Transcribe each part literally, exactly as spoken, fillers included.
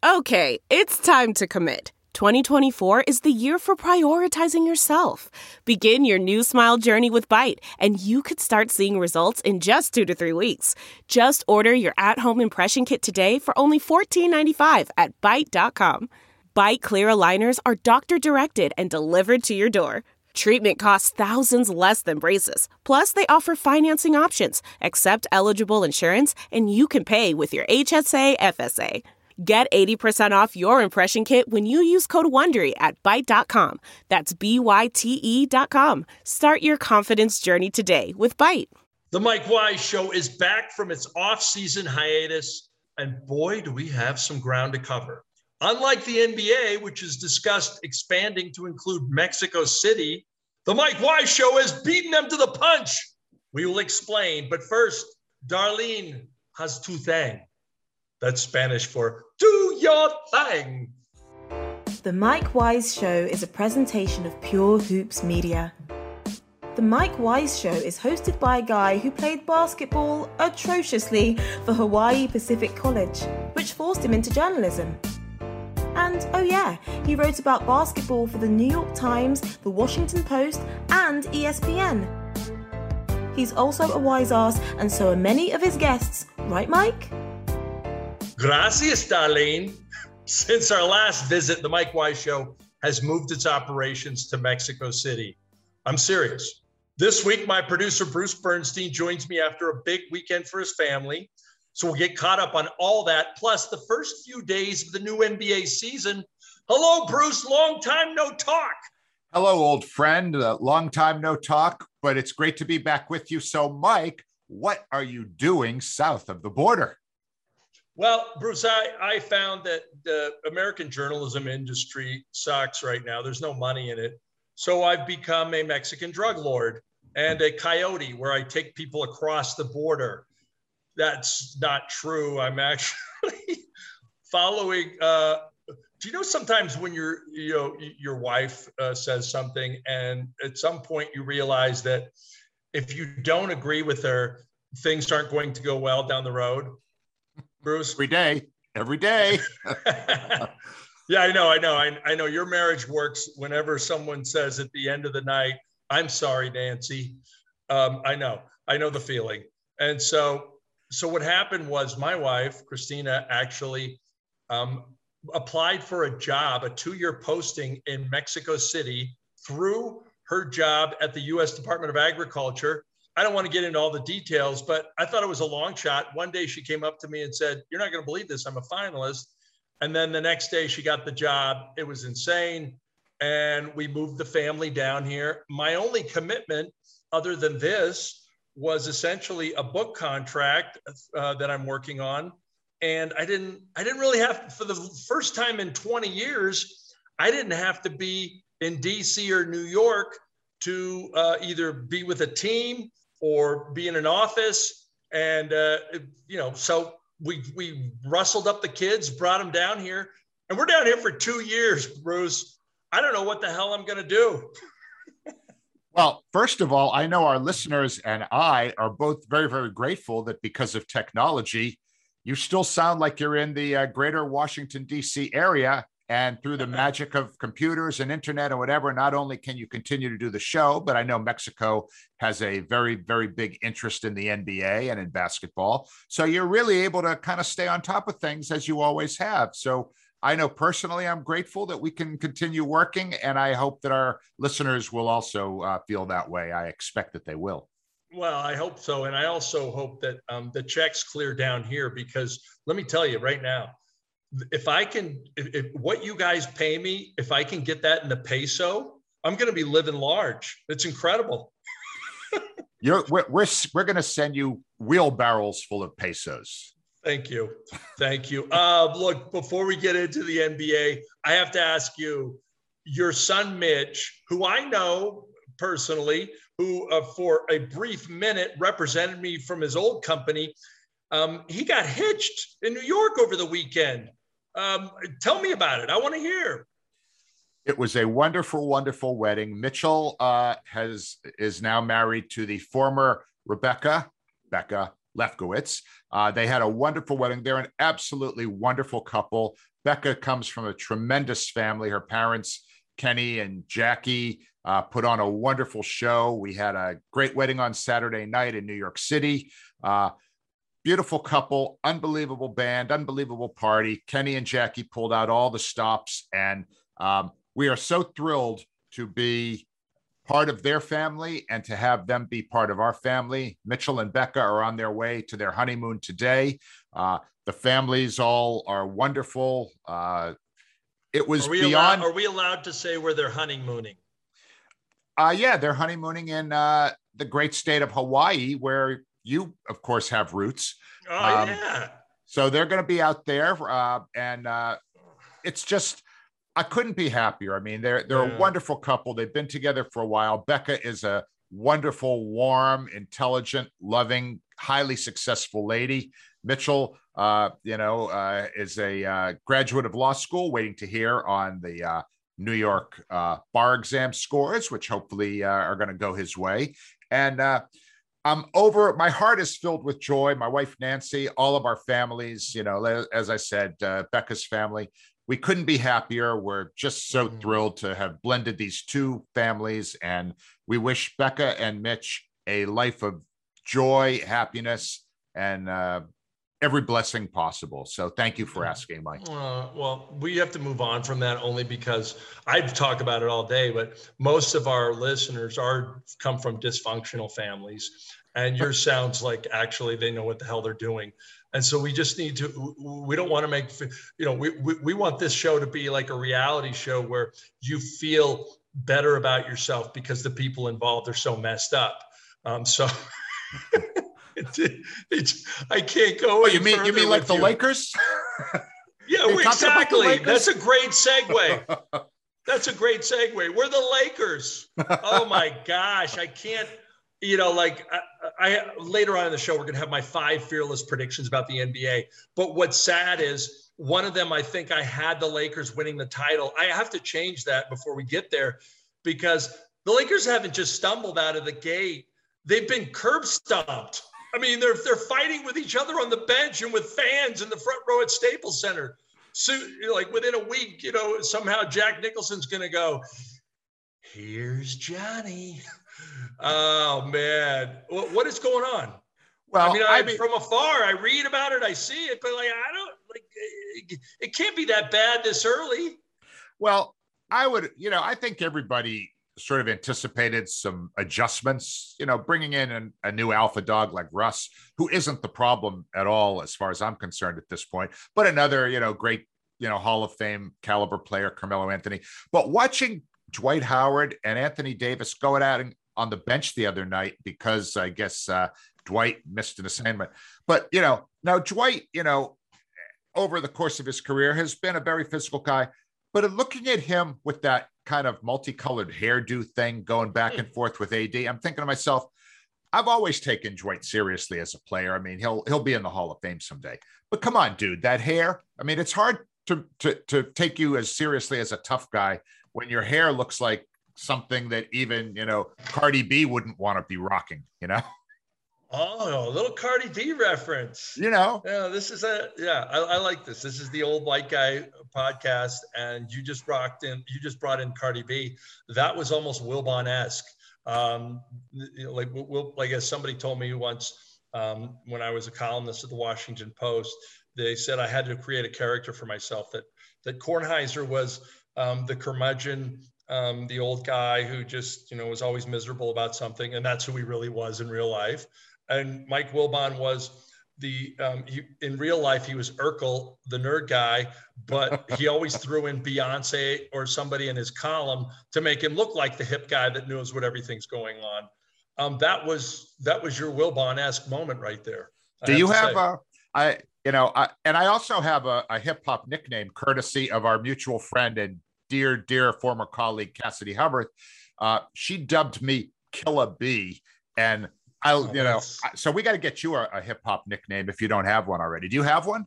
Okay, it's time to commit. twenty twenty-four is the year for prioritizing yourself. Begin your new smile journey with Byte, and you could start seeing results in just two to three weeks. Just order your at-home impression kit today for only fourteen ninety-five at byte dot com. Byte clear aligners are doctor-directed and delivered to your door. Treatment costs thousands less than braces. Plus, they offer financing options, accept eligible insurance, and you can pay with your H S A F S A. Get eighty percent off your impression kit when you use code WONDERY at byte dot com. That's B Y T E dot com. Start your confidence journey today with Byte. The Mike Wise Show is back from its off-season hiatus, and boy, do we have some ground to cover. Unlike the N B A, which has discussed expanding to include Mexico City, the Mike Wise Show has beaten them to the punch. We will explain, but first, Darlene has tu thing. That's Spanish for do your thing. The Mike Wise Show is a presentation of Pure Hoops Media. The Mike Wise Show is hosted by a guy who played basketball atrociously for Hawaii Pacific College, which forced him into journalism. And, oh yeah, he wrote about basketball for the New York Times, the Washington Post, and E S P N. He's also a wise ass, and so are many of his guests. Right, Mike? Gracias, Darlene. Since our last visit, the Mike Wise Show has moved its operations to Mexico City. I'm serious. This week, my producer, Bruce Bernstein, joins me after a big weekend for his family. So we'll get caught up on all that, plus the first few days of the new N B A season. Hello, Bruce. Long time no talk. Hello, old friend. Uh, long time no talk, but it's great to be back with you. So, Mike, what are you doing south of the border? Well, Bruce, I, I found that the American journalism industry sucks right now. There's no money in it. So I've become a Mexican drug lord and a coyote where I take people across the border. That's not true. I'm actually following. Uh, do you know sometimes when your you know your wife uh, says something, and at some point you realize that if you don't agree with her, things aren't going to go well down the road. Bruce, every day, every day. Yeah, I know, I know, I, I know. Your marriage works whenever someone says at the end of the night, "I'm sorry, Nancy." Um, I know, I know the feeling, and so. So what happened was my wife, Christina, actually um, applied for a job, a two-year posting in Mexico City through her job at the U S Department of Agriculture. I don't want to get into all the details, but I thought it was a long shot. One day she came up to me and said, "You're not going to believe this. I'm a finalist." And then the next day she got the job. It was insane. And we moved the family down here. My only commitment other than this was essentially a book contract uh, that I'm working on. And I didn't, I didn't really have, for the first time in twenty years, I didn't have to be in D C or New York to uh, either be with a team or be in an office. And, uh, you know, so we, we rustled up the kids, brought them down here, and we're down here for two years, Bruce. I don't know what the hell I'm going to do. Well, first of all, I know our listeners and I are both very, very grateful that because of technology, you still sound like you're in the uh, greater Washington, D C area. And through the magic of computers and internet and whatever, not only can you continue to do the show, but I know Mexico has a very, very big interest in the N B A and in basketball. So you're really able to kind of stay on top of things as you always have. So I know personally, I'm grateful that we can continue working, and I hope that our listeners will also uh, feel that way. I expect that they will. Well, I hope so. And I also hope that um, the checks clear down here, because let me tell you right now, if I can, if, if what you guys pay me, if I can get that in the peso, I'm going to be living large. It's incredible. You're, we're we're, we're going to send you wheelbarrows full of pesos. Thank you. Thank you. Uh, look, before we get into the N B A, I have to ask you, your son, Mitch, who I know personally, who uh, for a brief minute represented me from his old company, um, he got hitched in New York over the weekend. Um, tell me about it. I want to hear. It was a wonderful, wonderful wedding. Mitchell uh, has is now married to the former Rebecca, Becca, Lefkowitz. Uh, they had a wonderful wedding. They're an absolutely wonderful couple. Becca comes from a tremendous family. Her parents, Kenny and Jackie, uh, put on a wonderful show. We had a great wedding on Saturday night in New York City. Uh, beautiful couple, unbelievable band, unbelievable party. Kenny and Jackie pulled out all the stops, and um, we are so thrilled to be part of their family and to have them be part of our family. Mitchell and Becca are on their way to their honeymoon today. Uh, the families all are wonderful. Uh, it was are we beyond. Allowed, are we allowed to say where they're honeymooning? Uh, yeah, they're honeymooning in uh, the great state of Hawaii, where you, of course, have roots. Oh, um, yeah. So they're going to be out there. Uh, and uh, it's just, I couldn't be happier. I mean, they're they're yeah. a wonderful couple. They've been together for a while. Becca is a wonderful, warm, intelligent, loving, highly successful lady. Mitchell, uh, you know, uh, is a uh, graduate of law school, waiting to hear on the uh, New York uh, bar exam scores, which hopefully uh, are going to go his way. And uh, I'm over. My heart is filled with joy. My wife, Nancy, all of our families, you know, as I said, uh, Becca's family. We couldn't be happier. We're just so mm. thrilled to have blended these two families. And we wish Becca and Mitch a life of joy, happiness, and uh, every blessing possible. So thank you for asking, Mike. Uh, well, we have to move on from that only because I'd talk about it all day, but most of our listeners are come from dysfunctional families. And yours sounds like actually they know what the hell they're doing. And so we just need to, we don't want to make, you know, we, we, we want this show to be like a reality show where you feel better about yourself because the people involved are so messed up. Um, so it's, it's, I can't go. Oh, you mean, you mean like the you. Lakers? Yeah, we, exactly. Lakers? That's a great segue. That's a great segue. We're the Lakers. Oh my gosh. I can't, you know, like I, I later on in the show, we're going to have my five fearless predictions about the N B A. But what's sad is one of them, I think I had the Lakers winning the title. I have to change that before we get there because the Lakers haven't just stumbled out of the gate. They've been curb stomped. I mean, they're, they're fighting with each other on the bench and with fans in the front row at Staples Center. So like within a week, you know, somehow Jack Nicholson's going to go, here's Johnny. Oh man, what, what is going on? Well, I mean, I, I mean, from afar, I read about it, I see it, but like, I don't like, it, it can't be that bad this early. Well, I would, you know, I think everybody sort of anticipated some adjustments, you know, bringing in an, a new alpha dog like Russ, who isn't the problem at all, as far as I'm concerned at this point, but another, you know, great, you know, Hall of Fame caliber player, Carmelo Anthony. But watching Dwight Howard and Anthony Davis going out and on the bench the other night because I guess uh, Dwight missed an assignment. But, you know, now Dwight, you know, over the course of his career has been a very physical guy. But looking at him with that kind of multicolored hairdo thing going back and forth with A D, I'm thinking to myself, I've always taken Dwight seriously as a player. I mean, he'll he'll be in the Hall of Fame someday. But come on, dude, that hair. I mean, it's hard to to to take you as seriously as a tough guy when your hair looks like something that even, you know, Cardi B wouldn't want to be rocking, you know? Oh, a little Cardi B reference. You know? Yeah, this is a, yeah, I, I like this. This is the Old White Guy podcast. And you just rocked in, you just brought in Cardi B. That was almost Wilbon-esque. Um, you know, like, Will, like as somebody told me once, um, when I was a columnist at the Washington Post, they said I had to create a character for myself, that, that Kornheiser was um, the curmudgeon, Um, the old guy who just, you know, was always miserable about something. And that's who he really was in real life. And Mike Wilbon was the, um, he, in real life, he was Urkel, the nerd guy, but he always threw in Beyonce or somebody in his column to make him look like the hip guy that knows what everything's going on. Um, that was, that was your Wilbon-esque moment right there. I Do have you have a, I, you know, I, and I also have a, a hip hop nickname courtesy of our mutual friend and dear, dear former colleague, Cassidy Hubbard. Uh, she dubbed me Killa B. And I, oh, you know, so we got to get you a, a hip hop nickname if you don't have one already. Do you have one?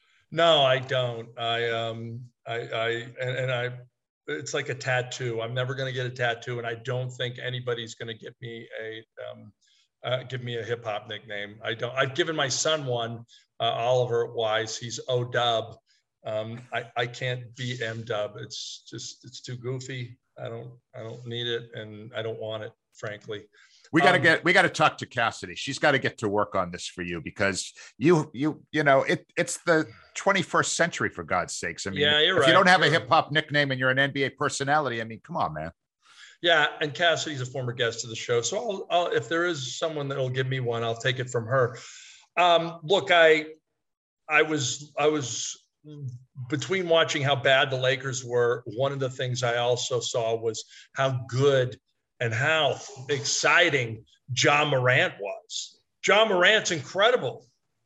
No, I don't. I, um, I, I, and, and I, it's like a tattoo. I'm never going to get a tattoo. And I don't think anybody's going to get me a, um, uh, give me a hip hop nickname. I don't. I've given my son one, uh, Oliver Wise. He's O Dub. Um, I I can't be M Dub. It's just it's too goofy. I don't I don't need it, and I don't want it, frankly. We got to um, get we got to talk to Cassidy. She's got to get to work on this for you, because you you you know it it's the twenty-first century, for God's sakes. I mean, yeah, you're if right. you don't have you're a hip hop nickname and you're an N B A personality, I mean, come on, man. Yeah, and Cassidy's a former guest of the show, so I'll, I'll if there is someone that'll give me one, I'll take it from her. Um, look, I I was I was between watching how bad the Lakers were. One of the things I also saw was how good and how exciting Ja Morant was. Ja Morant's incredible.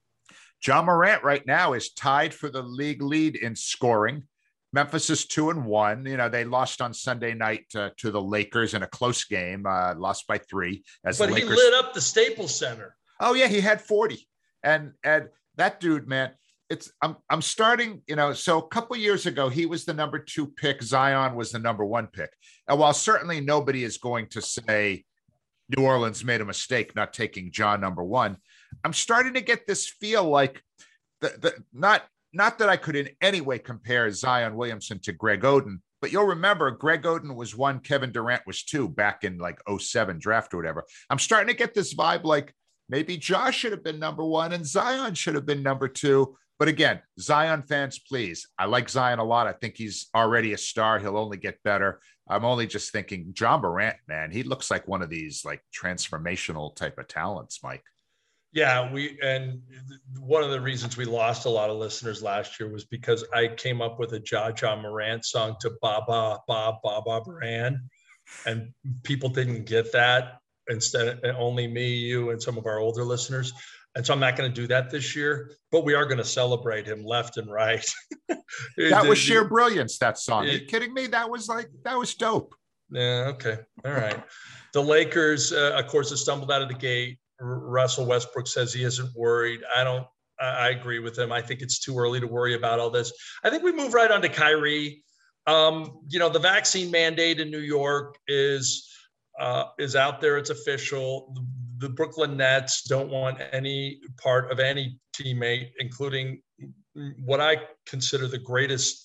Ja Morant right now is tied for the league lead in scoring. Memphis is two and one. You know, they lost on Sunday night uh, to the Lakers in a close game, uh, lost by three. As but the he Lakers... lit up the Staples Center. Oh yeah, he had forty. And and that dude, man, it's I'm I'm starting. You know, so a couple years ago he was the number two pick. Zion was the number one pick. And while certainly nobody is going to say New Orleans made a mistake not taking Ja number one, I'm starting to get this feel like the the not. Not that I could in any way compare Zion Williamson to Greg Oden, but you'll remember Greg Oden was one, Kevin Durant was two back in like oh seven draft or whatever. I'm starting to get this vibe like maybe Josh should have been number one and Zion should have been number two. But again, Zion fans, please. I like Zion a lot. I think he's already a star. He'll only get better. I'm only just thinking Ja Morant, man, he looks like one of these like transformational type of talents, Mike. Yeah, we and one of the reasons we lost a lot of listeners last year was because I came up with a Ja Ja Morant song to Baba Ba Ba Ba Brand, and people didn't get that. Instead, only me, you, and some of our older listeners. And so I'm not going to do that this year, but we are going to celebrate him left and right. That was sheer brilliance. That song. It, Are you kidding me? That was like that was dope. Yeah. Okay. All right. The Lakers, uh, of course, have stumbled out of the gate. Russell Westbrook says he isn't worried. I don't, I agree with him. I think it's too early to worry about all this. I think we move right on to Kyrie. Um, you know, the vaccine mandate in New York is, uh, is out there. It's official. The, the Brooklyn Nets don't want any part of any teammate, including what I consider the greatest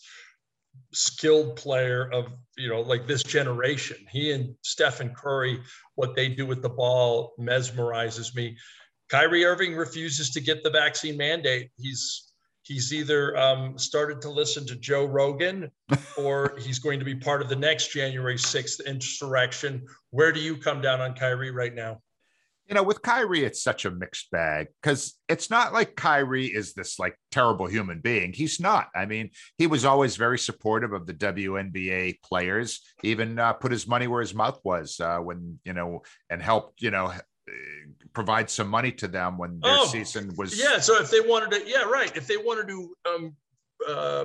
skilled player of, you know, like this generation. He and Stephen Curry, what they do with the ball mesmerizes me. Kyrie Irving refuses to get the vaccine mandate. He's he's either um, started to listen to Joe Rogan or he's going to be part of the next January sixth insurrection. Where do you come down on Kyrie right now? You know, with Kyrie, it's such a mixed bag because it's not like Kyrie is this like terrible human being. He's not. I mean, he was always very supportive of the W N B A players, even uh, put his money where his mouth was uh, when, you know, and helped, you know, provide some money to them when their oh, season was. Yeah. So if they wanted to, yeah, right. If they wanted to, um, uh,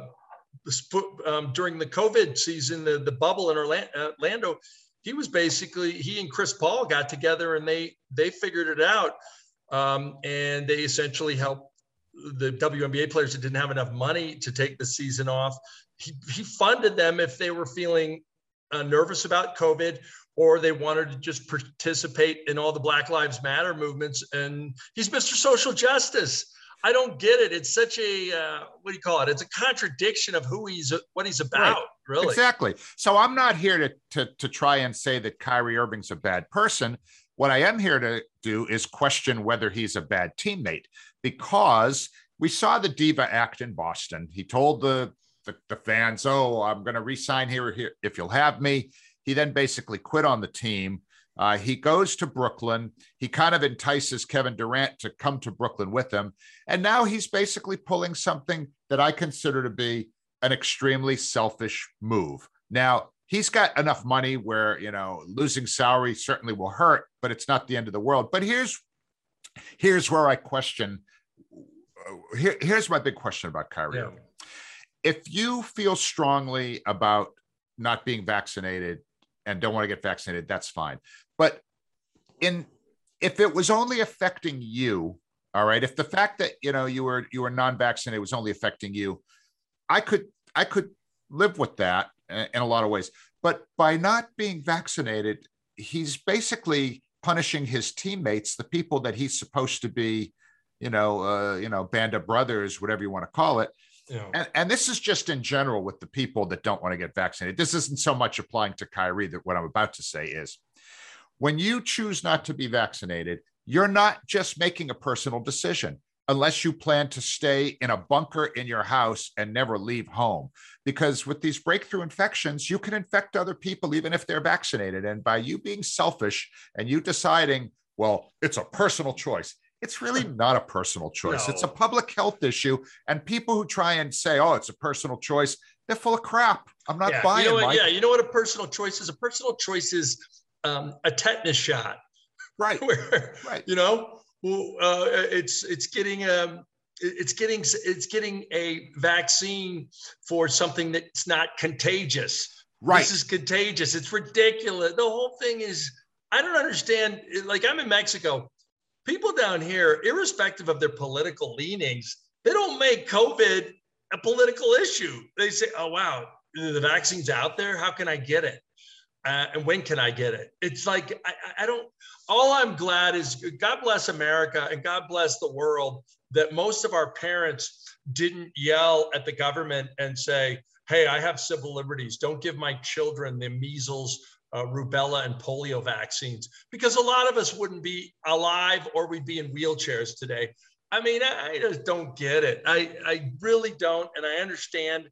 um, during the COVID season, the, the bubble in Orlando, he was basically, he and Chris Paul got together and they they figured it out. Um, and they essentially helped the W N B A players that didn't have enough money to take the season off. He, he funded them if they were feeling uh, nervous about COVID or they wanted to just participate in all the Black Lives Matter movements. And he's Mister Social Justice. I don't get it. It's such a, uh, what do you call it? It's a contradiction of who he's, what he's about, right. Really. Exactly. So I'm not here to, to, to try and say that Kyrie Irving's a bad person. What I am here to do is question whether he's a bad teammate, because we saw the diva act in Boston. He told the, the, the fans, oh, I'm going to re-sign here, here if you'll have me. He then basically quit on the team. Uh, he goes to Brooklyn. He kind of entices Kevin Durant to come to Brooklyn with him. And now he's basically pulling something that I consider to be an extremely selfish move. Now, he's got enough money where, you know, losing salary certainly will hurt, but it's not the end of the world. But here's, here's where I question. Here, here's my big question about Kyrie. Yeah. If you feel strongly about not being vaccinated and don't want to get vaccinated, that's fine. But in if it was only affecting you, all right, if the fact that, you know, you were you were non-vaccinated was only affecting you, I could I could live with that in a lot of ways. But by not being vaccinated, he's basically punishing his teammates, the people that he's supposed to be, you know, uh, you know, band of brothers, whatever you want to call it. Yeah. And, and this is just in general with the people that don't want to get vaccinated. This isn't so much applying to Kyrie, that what I'm about to say is, when you choose not to be vaccinated, you're not just making a personal decision unless you plan to stay in a bunker in your house and never leave home. Because with these breakthrough infections, you can infect other people even if they're vaccinated. And by you being selfish and you deciding, well, it's a personal choice, it's really not a personal choice. No. It's a public health issue. And people who try and say, oh, it's a personal choice, they're full of crap. I'm not yeah, buying you know what, Mike. Yeah, you know what a personal choice is? A personal choice is um, a tetanus shot. Right. Where, right. You know, uh, it's it's getting a it's getting it's getting a vaccine for something that's not contagious. Right. This is contagious. It's ridiculous. The whole thing is, I don't understand. Like, I'm in Mexico. People down here, irrespective of their political leanings, they don't make COVID a political issue. They say, oh, wow, the vaccine's out there. How can I get it? Uh, and when can I get it? It's like, I, I don't, all I'm glad is, God bless America and God bless the world, that most of our parents didn't yell at the government and say, hey, I have civil liberties. Don't give my children the measles, uh, rubella, and polio vaccines, because a lot of us wouldn't be alive or we'd be in wheelchairs today. I mean, I, I just don't get it. I, I really don't. And I understand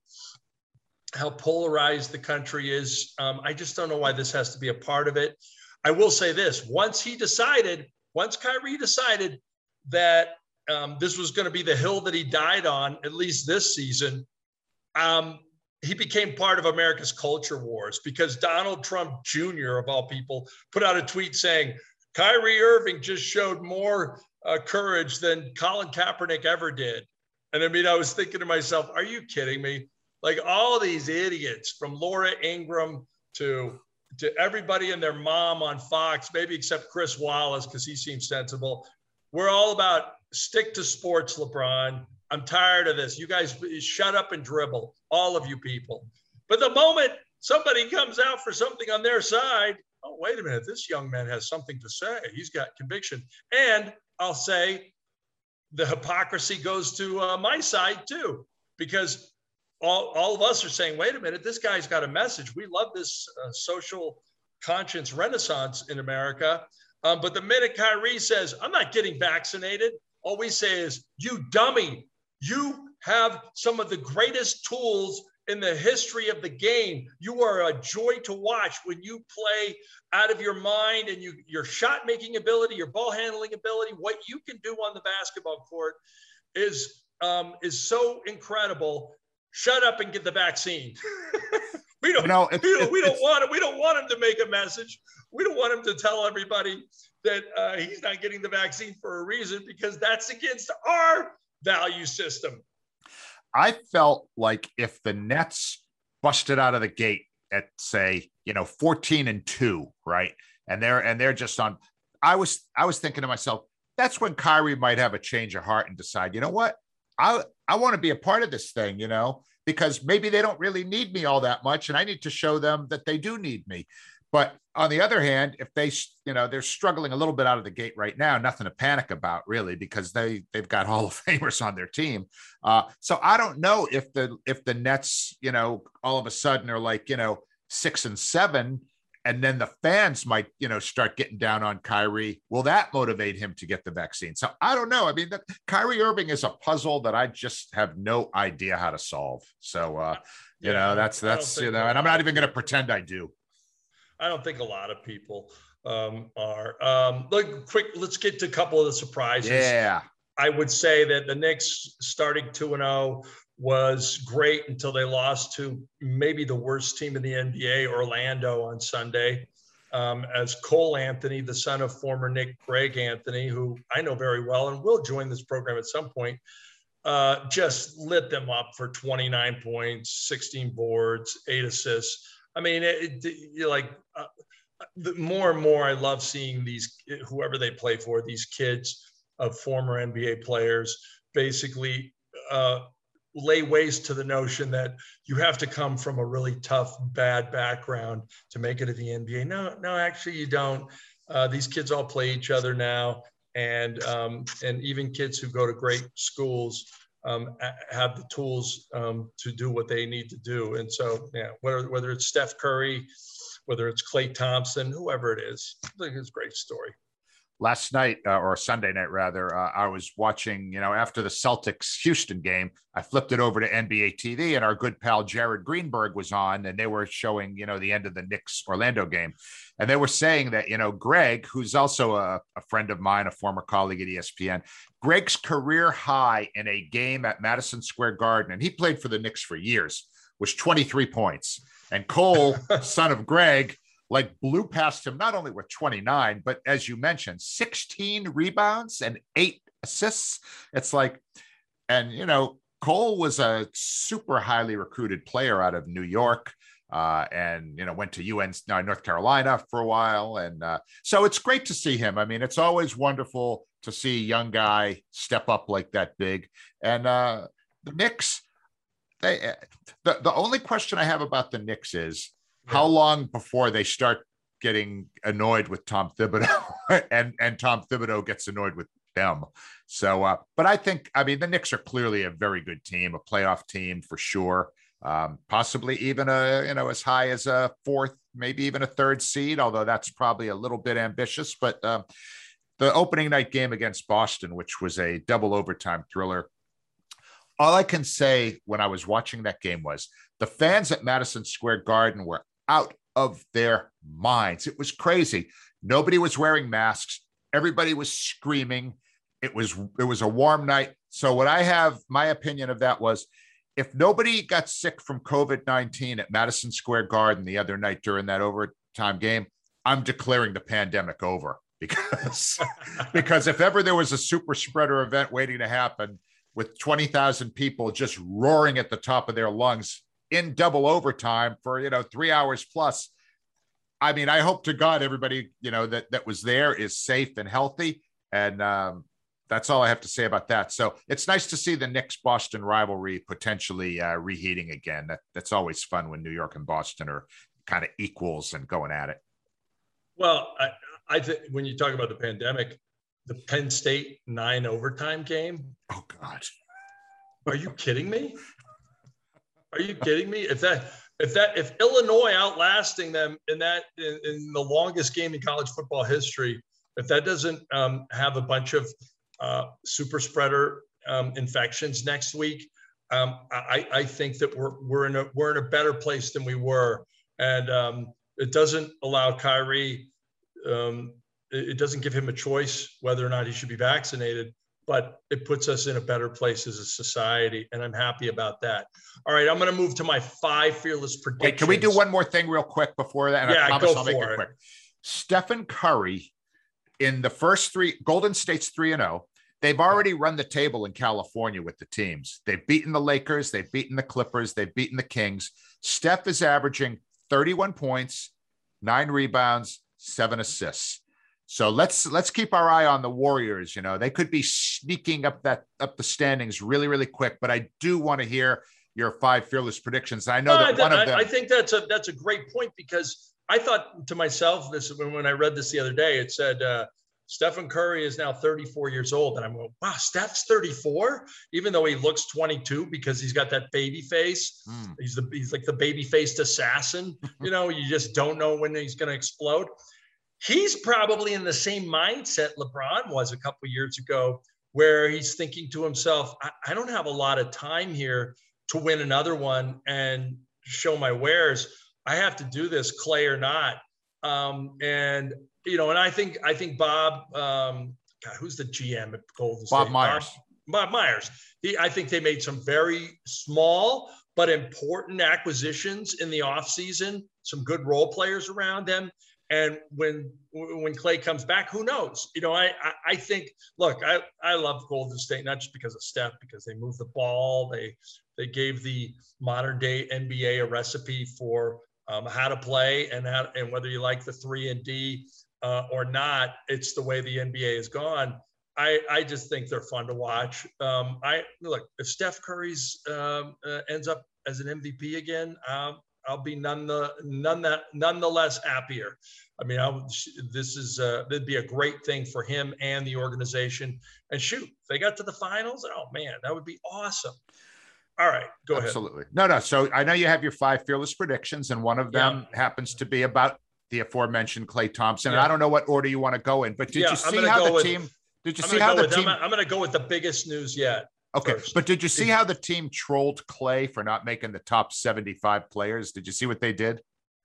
how polarized the country is. Um, I just don't know why this has to be a part of it. I will say this, once he decided, once Kyrie decided that um, this was going to be the hill that he died on, at least this season, um, he became part of America's culture wars, because Donald Trump Junior, of all people, put out a tweet saying, Kyrie Irving just showed more uh, courage than Colin Kaepernick ever did. And I mean, I was thinking to myself, are you kidding me? Like, all these idiots, from Laura Ingraham to, to everybody and their mom on Fox, maybe except Chris Wallace, because he seems sensible. We're all about stick to sports, LeBron. I'm tired of this. You guys shut up and dribble, all of you people. But the moment somebody comes out for something on their side, oh, wait a minute, this young man has something to say. He's got conviction. And I'll say the hypocrisy goes to uh, my side too, because all, all of us are saying, wait a minute, this guy's got a message. We love this uh, social conscience renaissance in America. Um, but the minute Kyrie says, I'm not getting vaccinated, all we say is, you dummy, you have some of the greatest tools in the history of the game. You are a joy to watch when you play out of your mind, and you, your shot making ability, your ball handling ability, what you can do on the basketball court is, um, is so incredible. Shut up and get the vaccine. we don't, no, we don't, we don't want it. We don't want him to make a message. We don't want him to tell everybody that uh, he's not getting the vaccine for a reason, because that's against our value system. I felt like if the Nets busted out of the gate at, say, you know, fourteen and two, right? And they're, and they're just on, I was, I was thinking to myself, that's when Kyrie might have a change of heart and decide, you know what? I, I want to be a part of this thing, you know, because maybe they don't really need me all that much, and I need to show them that they do need me. But on the other hand, if they, you know, they're struggling a little bit out of the gate right now, nothing to panic about really, because they, they've got Hall of Famers on their team. Uh, so I don't know if the, if the Nets, you know, all of a sudden are like, you know, six and seven, and then the fans might, you know, start getting down on Kyrie. Will that motivate him to get the vaccine? So I don't know. I mean, the, Kyrie Irving is a puzzle that I just have no idea how to solve. So, uh, you yeah, know, that's, that's, you know, and I'm not even going to pretend I do. I don't think a lot of people um, are. Um, look, quick, let's get to a couple of the surprises. Yeah. I would say that the Knicks starting two and oh was great until they lost to maybe the worst team in the N B A, Orlando, on Sunday. Um, as Cole Anthony, the son of former Knick Greg Anthony, who I know very well and will join this program at some point, uh, just lit them up for twenty-nine points, sixteen boards, eight assists. I mean, it, it, you're like, uh, the more and more I love seeing these, whoever they play for, these kids of former N B A players basically uh, lay waste to the notion that you have to come from a really tough, bad background to make it at the N B A. No, no, actually you don't. Uh, these kids all play each other now, and um, and even kids who go to great schools um, have the tools um, to do what they need to do. And so, yeah, whether whether it's Steph Curry, whether it's Klay Thompson, whoever it is, I think it's a great story. Last night, uh, or Sunday night rather, uh, I was watching, you know, after the Celtics Houston game, I flipped it over to N B A T V, and our good pal Jared Greenberg was on, and they were showing, you know, the end of the Knicks Orlando game. And they were saying that, you know, Greg, who's also a, a friend of mine, a former colleague at E S P N, Greg's career high in a game at Madison Square Garden, and he played for the Knicks for years, was twenty-three points. And Cole, son of Greg, like blew past him, not only with twenty-nine, but as you mentioned, sixteen rebounds and eight assists. It's like, and, you know, Cole was a super highly recruited player out of New York, uh, and, you know, went to U N uh, North Carolina for a while. And uh, so it's great to see him. I mean, it's always wonderful to see a young guy step up like that big. And uh, the Knicks, they, the, the only question I have about the Knicks is, how long before they start getting annoyed with Tom Thibodeau and, and Tom Thibodeau gets annoyed with them? So, uh, but I think, I mean, the Knicks are clearly a very good team, a playoff team for sure. Um, possibly even a, you know, as high as a fourth, maybe even a third seed, although that's probably a little bit ambitious. But uh, the opening night game against Boston, which was a double overtime thriller, all I can say when I was watching that game was the fans at Madison Square Garden were out of their minds. It was crazy. Nobody was wearing masks. Everybody was screaming. It was, it was a warm night. So what I have, my opinion of that was, if nobody got sick from COVID nineteen at Madison Square Garden the other night during that overtime game, I'm declaring the pandemic over, because, because if ever there was a super spreader event waiting to happen with twenty thousand people just roaring at the top of their lungs in double overtime for, you know, three hours plus. I mean, I hope to God everybody, you know, that, that was there is safe and healthy. And um, that's all I have to say about that. So it's nice to see the Knicks-Boston rivalry potentially uh, reheating again. That, that's always fun when New York and Boston are kind of equals and going at it. Well, I, I think when you talk about the pandemic, the Penn State nine overtime game. Oh God. Are you kidding me? Are you kidding me? If that, if that, if Illinois outlasting them in that, in, in the longest game in college football history, if that doesn't um, have a bunch of uh, super spreader um, infections next week, um, I, I think that we're we're in a we're in a better place than we were, and um, it doesn't allow Kyrie. Um, it, it doesn't give him a choice whether or not he should be vaccinated. But it puts us in a better place as a society, and I'm happy about that. All right, I'm going to move to my five fearless predictions. Wait, can we do one more thing real quick before that? And yeah, I promise go I'll make for it, it quick. Stephen Curry, in the first three, Golden State's three and oh. They've already run the table in California with the teams. They've beaten the Lakers, they've beaten the Clippers, they've beaten the Kings. Steph is averaging thirty-one points, nine rebounds, seven assists. So let's let's keep our eye on the Warriors. You know, they could be sneaking up that up the standings really, really quick. But I do want to hear your five fearless predictions. I know no, that I, one of them. I think that's a that's a great point, because I thought to myself this when when I read this the other day. It said uh, Stephen Curry is now thirty-four years old, and I'm going, wow, Steph's thirty-four, even though he looks twenty-two because he's got that baby face. Mm. He's the he's like the baby faced assassin. You know, you just don't know when he's going to explode. He's probably in the same mindset LeBron was a couple of years ago, where he's thinking to himself, I, I don't have a lot of time here to win another one and show my wares. I have to do this, Clay or not. Um, and, you know, and I think, I think Bob, um, God, who's the G M at Golden State? Bob Myers. Bob, Bob Myers. He, I think they made some very small but important acquisitions in the offseason, some good role players around them. And when when Clay comes back, who knows? You know, I I, I think. Look, I, I love Golden State, not just because of Steph, because they move the ball. They they gave the modern day N B A a recipe for um, how to play, and how, and whether you like the three and D uh, or not, it's the way the N B A has gone. I I just think they're fun to watch. Um, I look, if Steph Curry's um, uh, ends up as an M V P again, um, I'll be none the none that nonetheless happier. I mean, I, this is uh, that'd be a great thing for him and the organization. And shoot, if they got to the finals, oh man, that would be awesome. All right, go ahead. Absolutely. No, no. So I know you have your five fearless predictions, and one of them yeah. happens to be about the aforementioned Klay Thompson. Yeah. And I don't know what order you want to go in, but did yeah, you see how the with, team? Did you I'm see how the with, team? I'm, I'm going to go with the biggest news yet. Okay, first. But did you see how the team trolled Klay for not making the top seventy-five players? Did you see what they did?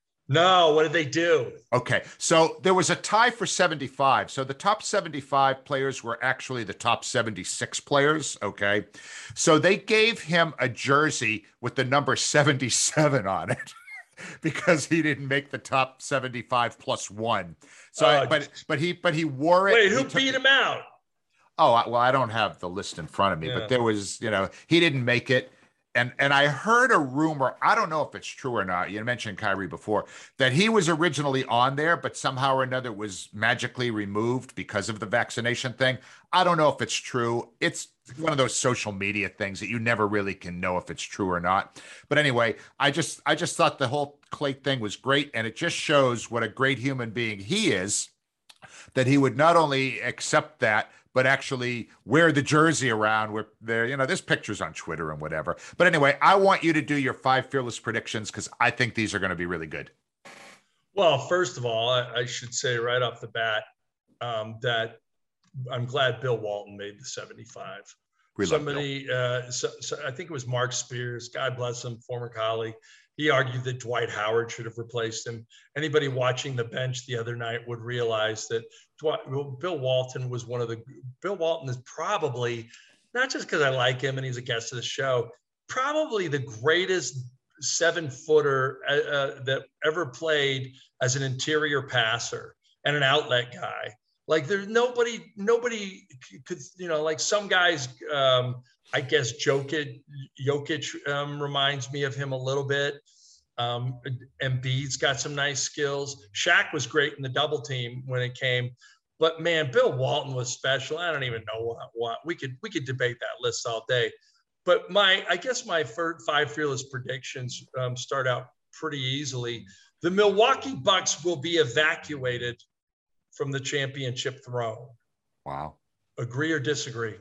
No, what did they do? Okay, so there was a tie for seventy-five. So the top seventy-five players were actually the top seventy-six players, okay? So they gave him a jersey with the number seventy-seven on it because he didn't make the top seventy-five plus one. So, uh, I, but but he but he wore it. Wait, who took, beat him out? Oh, well, I don't have the list in front of me, yeah. but there was, you know, he didn't make it. And and I heard a rumor, I don't know if it's true or not. You mentioned Kyrie before, that he was originally on there, but somehow or another was magically removed because of the vaccination thing. I don't know if it's true. It's one of those social media things that you never really can know if it's true or not. But anyway, I just I just thought the whole Klay thing was great. And it just shows what a great human being he is, that he would not only accept that, but actually wear the jersey around where there, you know, there's pictures on Twitter and whatever. But anyway, I want you to do your five fearless predictions because I think these are going to be really good. Well, first of all, I, I should say right off the bat um, that I'm glad Bill Walton made the seventy-five. We Somebody, uh, so, so I think it was Mark Spears, God bless him, former colleague. He argued that Dwight Howard should have replaced him. Anybody watching the bench the other night would realize that Dwight, well, Bill Walton was one of the, Bill Walton is probably, not just because I like him and he's a guest of the show, probably the greatest seven footer uh, uh, that ever played as an interior passer and an outlet guy. Like there's nobody, nobody could, you know, like some guys, um, I guess Jokic, Jokic um, reminds me of him a little bit. Um, Embiid's got some nice skills. Shaq was great in the double team when it came, but man, Bill Walton was special. I don't even know what, what we could, we could debate that list all day. But my, I guess my five fearless predictions um, start out pretty easily. The Milwaukee Bucks will be evacuated from the championship throne. Wow. Agree or disagree?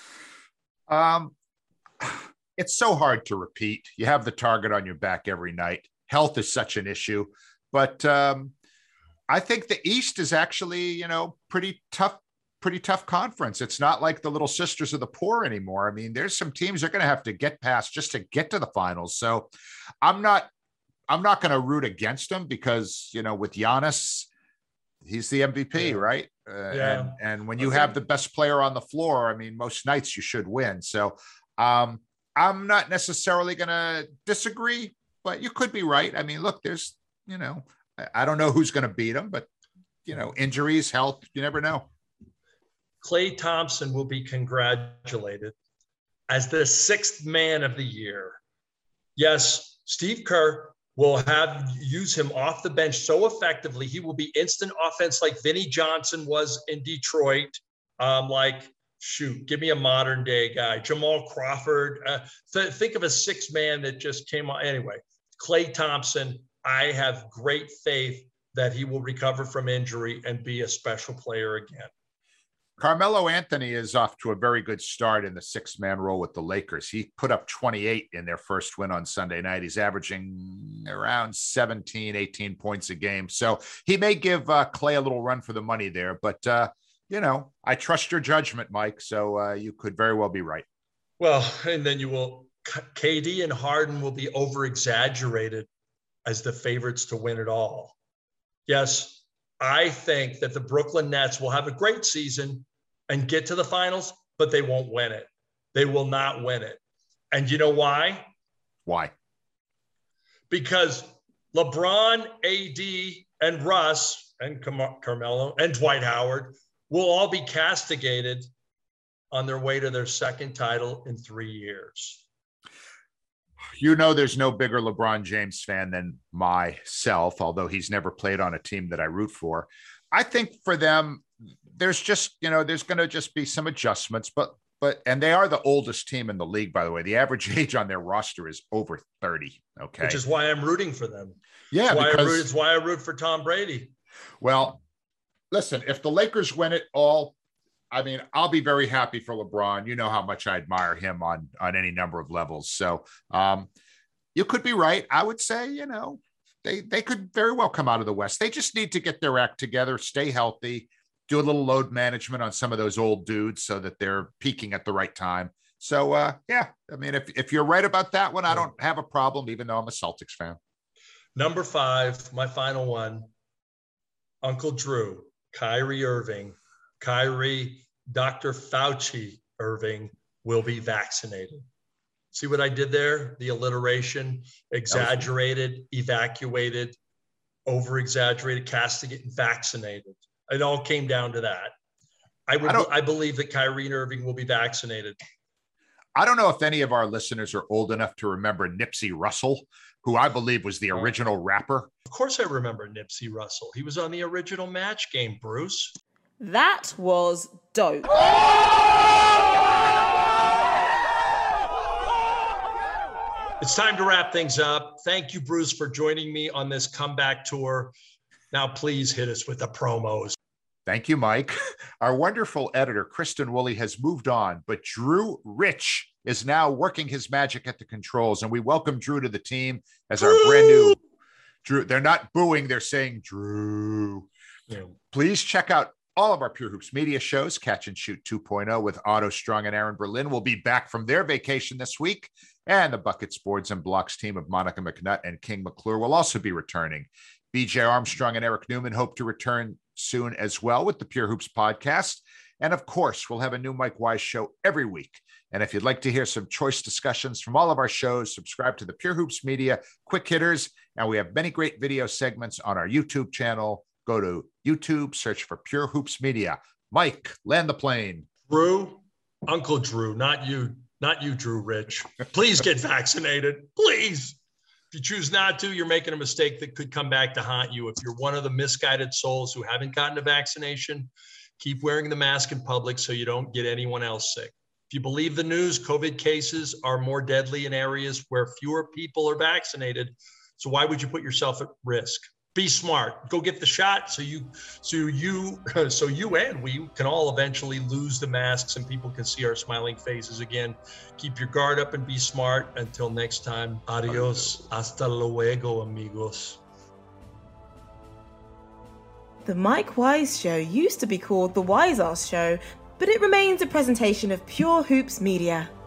Um, it's so hard to repeat. You have the target on your back every night. Health is such an issue, but um, I think the East is actually, you know, pretty tough, pretty tough conference. It's not like the Little Sisters of the Poor anymore. I mean, there's some teams they're going to have to get past just to get to the finals. So I'm not, I'm not going to root against them because, you know, with Giannis, he's the M V P, yeah. right? Uh, yeah. And, and when you have the best player on the floor, I mean, most nights you should win. So um, I'm not necessarily going to disagree, but you could be right. I mean, look, there's, you know, I, I don't know who's going to beat them, but, you know, injuries, health, you never know. Klay Thompson will be congratulated as the sixth man of the year. Yes, Steve Kerr will have use him off the bench so effectively. He will be instant offense like Vinnie Johnson was in Detroit. Um, like, shoot, give me a modern day guy. Jamal Crawford. Uh, th- think of a six man that just came on. Anyway, Klay Thompson, I have great faith that he will recover from injury and be a special player again. Carmelo Anthony is off to a very good start in the six-man role with the Lakers. He put up twenty-eight in their first win on Sunday night. He's averaging around seventeen, eighteen points a game. So he may give uh, Klay a little run for the money there. But, uh, you know, I trust your judgment, Mike. So uh, you could very well be right. Well, and then you will – K D and Harden will be over-exaggerated as the favorites to win it all. Yes, I think that the Brooklyn Nets will have a great season and get to the finals, but they won't win it. They will not win it. And you know why? Why? Because LeBron, A D, and Russ, and Car- Carmelo, and Dwight Howard will all be castigated on their way to their second title in three years. You know, there's no bigger LeBron James fan than myself, although he's never played on a team that I root for. I think for them, there's just, you know, there's going to just be some adjustments, but but and they are the oldest team in the league, by the way. The average age on their roster is over thirty. Okay, which is why I'm rooting for them. Yeah, it's why, because, I root, it's why I root for Tom Brady. Well, listen, if the Lakers win it all, I mean, I'll be very happy for LeBron. You know how much I admire him on on any number of levels. So um, you could be right. I would say, you know, they they could very well come out of the West. They just need to get their act together, stay healthy, do a little load management on some of those old dudes so that they're peaking at the right time. So, uh, yeah, I mean, if, if you're right about that one, I don't have a problem, even though I'm a Celtics fan. Number five, my final one, Uncle Drew, Kyrie Irving, Kyrie, Doctor Fauci Irving will be vaccinated. See what I did there? The alliteration, exaggerated, evacuated, over-exaggerated, castigated, vaccinated. It all came down to that. I would. I, I believe that Kyrie Irving will be vaccinated. I don't know if any of our listeners are old enough to remember Nipsey Russell, who I believe was the original rapper. Of course I remember Nipsey Russell. He was on the original Match Game, Bruce. That was dope. It's time to wrap things up. Thank you, Bruce, for joining me on this comeback tour. Now, please hit us with the promos. Thank you, Mike. Our wonderful editor, Kristen Woolley, has moved on, but Drew Rich is now working his magic at the controls, and we welcome Drew to the team as our brand new Drew. They're not booing, they're saying Drew. Yeah. Please check out all of our Pure Hoops media shows. Catch and Shoot two point oh with Otto Strong and Aaron Berlin will be back from their vacation this week, and the Buckets, Boards, and Blocks team of Monica McNutt and King McClure will also be returning. B J Armstrong and Eric Newman hope to return soon as well with the Pure Hoops podcast. And of course, we'll have a new Mike Wise show every week. And if you'd like to hear some choice discussions from all of our shows, subscribe to the Pure Hoops Media Quick Hitters. And we have many great video segments on our YouTube channel. Go to YouTube, search for Pure Hoops Media. Mike, land the plane. Drew, Uncle Drew, not you, not you, Drew Rich. Please get vaccinated, please. If you choose not to, you're making a mistake that could come back to haunt you. If you're one of the misguided souls who haven't gotten a vaccination, keep wearing the mask in public so you don't get anyone else sick. If you believe the news, COVID cases are more deadly in areas where fewer people are vaccinated. So why would you put yourself at risk? Be smart. Go get the shot so you, so you, so you and we can all eventually lose the masks and people can see our smiling faces again. Keep your guard up and be smart. Until next time, adios, hasta luego, amigos. The Mike Wise Show used to be called The Wise Ass Show, but it remains a presentation of Pure Hoops Media.